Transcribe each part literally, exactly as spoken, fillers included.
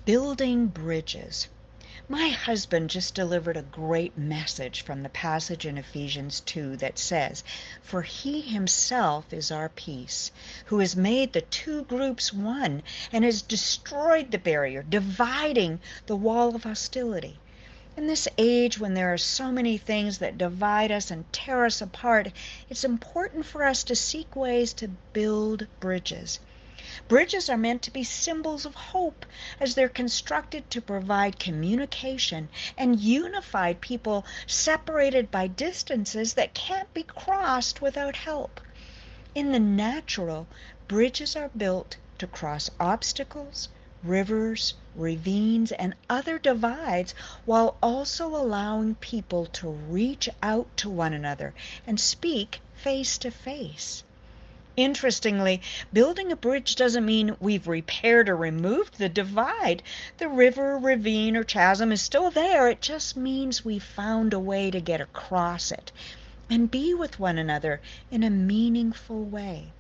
Building bridges. My husband just delivered a great message from the passage in Ephesians two that says, "For he himself is our peace, who has made the two groups one and has destroyed the barrier, dividing the wall of hostility." In this age when there are so many things that divide us and tear us apart, it's important for us to seek ways to build bridges. Bridges are meant to be symbols of hope as they're constructed to provide communication and unify people separated by distances that can't be crossed without help. In the natural, bridges are built to cross obstacles, rivers, ravines, and other divides while also allowing people to reach out to one another and speak face to face. Interestingly, building a bridge doesn't mean we've repaired or removed the divide. The river, ravine, or chasm is still there. It just means we've found a way to get across it and be with one another in a meaningful way.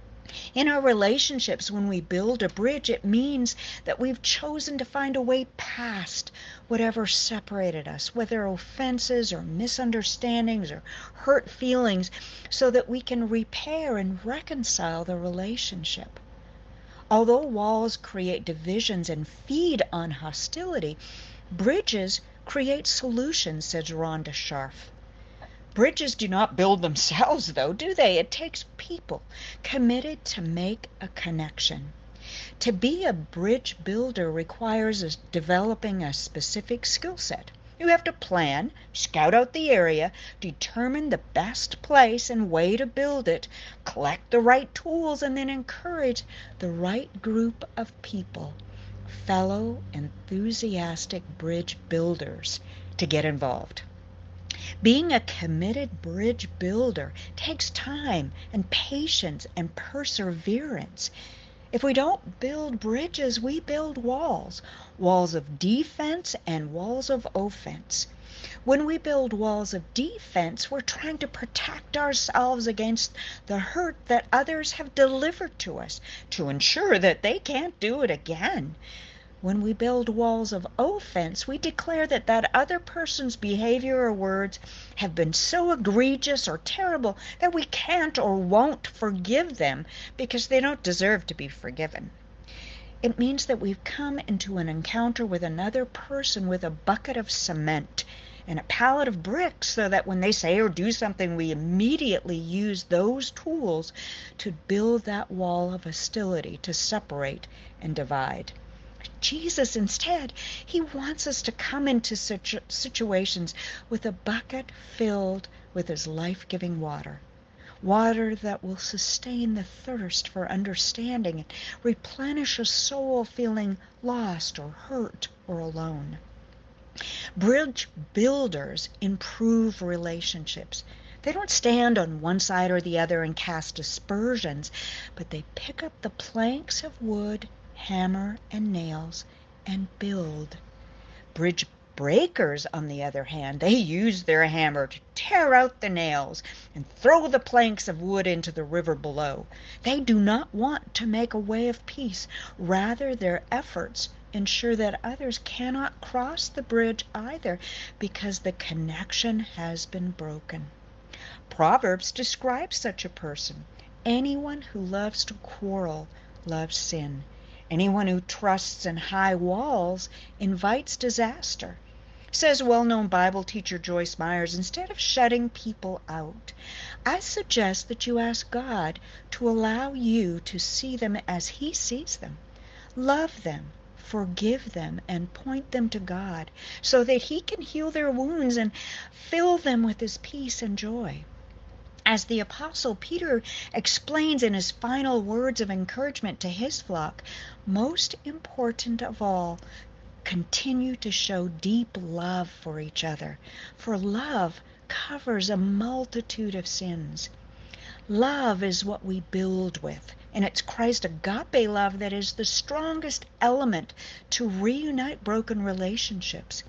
In our relationships, when we build a bridge, it means that we've chosen to find a way past whatever separated us, whether offenses or misunderstandings or hurt feelings, so that we can repair and reconcile the relationship. Although walls create divisions and feed on hostility, bridges create solutions, says Rhonda Sharf. Bridges do not build themselves, though, do they? It takes people committed to make a connection. To be a bridge builder requires us developing a specific skill set. You have to plan, scout out the area, determine the best place and way to build it, collect the right tools, and then encourage the right group of people, fellow enthusiastic bridge builders, to get involved. Being a committed bridge builder takes time and patience and perseverance. If we don't build bridges, we build walls, walls of defense and walls of offense. When we build walls of defense, we're trying to protect ourselves against the hurt that others have delivered to us to ensure that they can't do it again. When we build walls of offense, we declare that that other person's behavior or words have been so egregious or terrible that we can't or won't forgive them because they don't deserve to be forgiven. It means that we've come into an encounter with another person with a bucket of cement and a pallet of bricks so that when they say or do something, we immediately use those tools to build that wall of hostility to separate and divide. Jesus, instead, he wants us to come into such situations with a bucket filled with his life-giving water, water that will sustain the thirst for understanding and replenish a soul feeling lost or hurt or alone. Bridge builders improve relationships. They don't stand on one side or the other and cast aspersions, but they pick up the planks of wood, hammer and nails, and build. Bridge breakers, on the other hand, they use their hammer to tear out the nails and throw the planks of wood into the river below. They do not want to make a way of peace. Rather, their efforts ensure that others cannot cross the bridge either because the connection has been broken. Proverbs describes such a person. Anyone who loves to quarrel loves sin. Anyone who trusts in high walls invites disaster. Says well-known Bible teacher Joyce Myers, instead of shutting people out, I suggest that you ask God to allow you to see them as he sees them. Love them, forgive them, and point them to God so that he can heal their wounds and fill them with his peace and joy. As the Apostle Peter explains in his final words of encouragement to his flock, most important of all, continue to show deep love for each other, for love covers a multitude of sins. Love is what we build with, and it's Christ's agape love that is the strongest element to reunite broken relationships.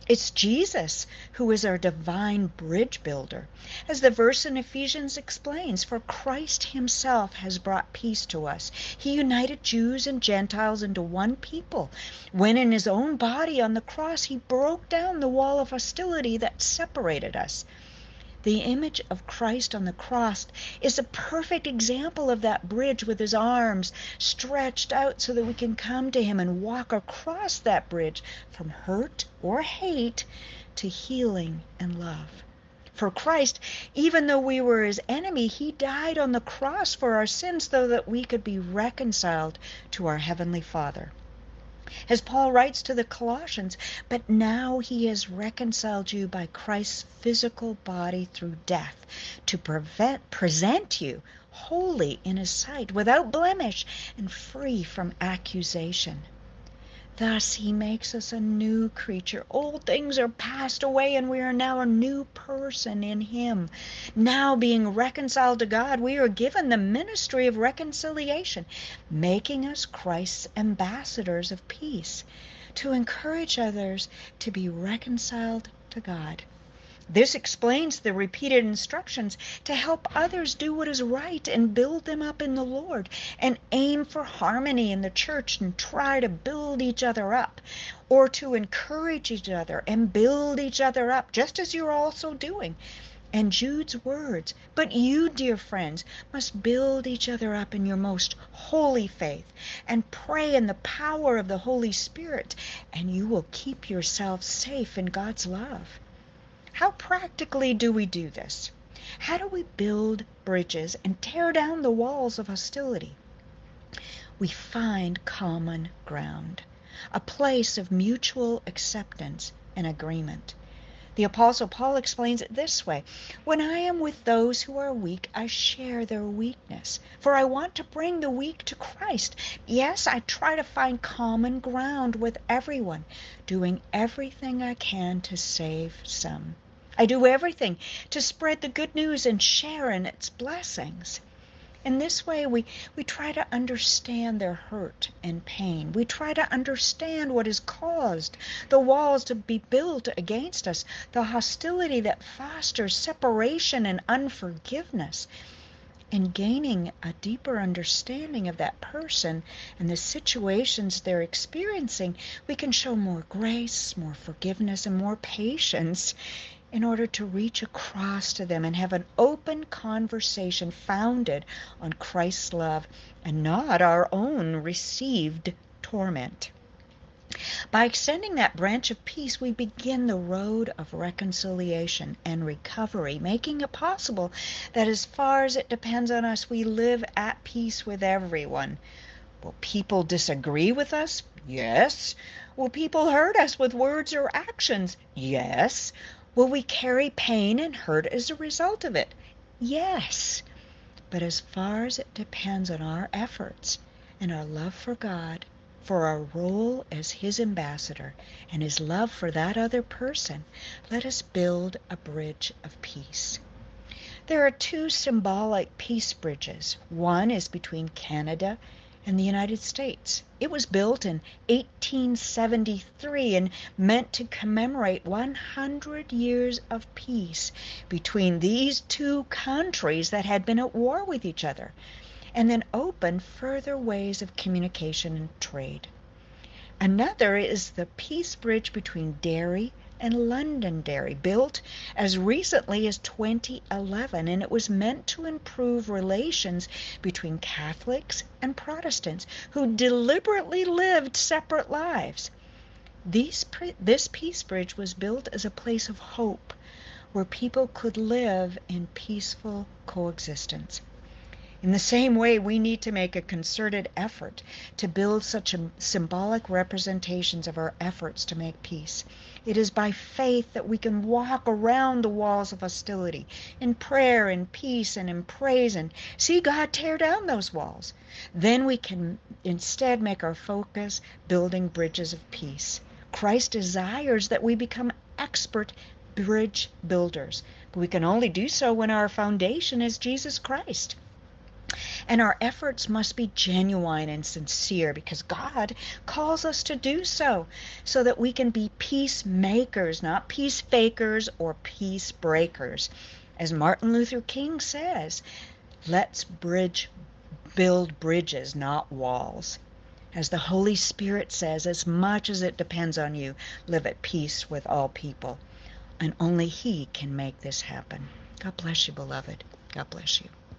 It's Jesus who is our divine bridge builder. As the verse in Ephesians explains, for Christ himself has brought peace to us. He united Jews and Gentiles into one people, when in his own body on the cross he broke down the wall of hostility that separated us. The image of Christ on the cross is a perfect example of that bridge, with his arms stretched out so that we can come to him and walk across that bridge from hurt or hate to healing and love. For Christ, even though we were his enemy, he died on the cross for our sins so that we could be reconciled to our Heavenly Father. As Paul writes to the Colossians, but now he has reconciled you by Christ's physical body through death, to prevent, present you holy in his sight, without blemish and free from accusation. Thus he makes us a new creature. Old things are passed away, and we are now a new person in him. Now, being reconciled to God, we are given the ministry of reconciliation, making us Christ's ambassadors of peace, to encourage others to be reconciled to God. This explains the repeated instructions to help others do what is right and build them up in the Lord, and aim for harmony in the church and try to build each other up, or to encourage each other and build each other up, just as you're also doing. And Jude's words, but you, dear friends, must build each other up in your most holy faith, and pray in the power of the Holy Spirit, and you will keep yourselves safe in God's love. How practically do we do this? How do we build bridges and tear down the walls of hostility? We find common ground, a place of mutual acceptance and agreement. The Apostle Paul explains it this way: when I am with those who are weak, I share their weakness, for I want to bring the weak to Christ. Yes, I try to find common ground with everyone, doing everything I can to save some. I do everything to spread the good news and share in its blessings. In this way, we, we try to understand their hurt and pain. We try to understand what has caused the walls to be built against us, the hostility that fosters separation and unforgiveness. In gaining a deeper understanding of that person and the situations they're experiencing, we can show more grace, more forgiveness, and more patience in order to reach across to them and have an open conversation founded on Christ's love and not our own received torment. By extending that branch of peace, we begin the road of reconciliation and recovery, making it possible that as far as it depends on us, we live at peace with everyone. Will people disagree with us? Yes. Will people hurt us with words or actions? Yes. Will we carry pain and hurt as a result of it? Yes. But as far as it depends on our efforts and our love for God, for our role as his ambassador, and his love for that other person, let us build a bridge of peace. There are two symbolic peace bridges. One is between Canada and the United States. It was built in eighteen seventy-three and meant to commemorate one hundred years of peace between these two countries that had been at war with each other, and then open further ways of communication and trade. Another is the peace bridge between Derry and Londonderry, built as recently as twenty eleven, and it was meant to improve relations between Catholics and Protestants who deliberately lived separate lives. These, this peace bridge was built as a place of hope where people could live in peaceful coexistence. In the same way, we need to make a concerted effort to build such a symbolic representations of our efforts to make peace. It is by faith that we can walk around the walls of hostility, in prayer, in peace, and in praise, and see God tear down those walls. Then we can instead make our focus building bridges of peace. Christ desires that we become expert bridge builders, but we can only do so when our foundation is Jesus Christ. And our efforts must be genuine and sincere because God calls us to do so, so that we can be peacemakers, not peace fakers or peace breakers. As Martin Luther King says, let's bridge, build bridges, not walls. As the Holy Spirit says, as much as it depends on you, live at peace with all people. And only He can make this happen. God bless you, beloved. God bless you.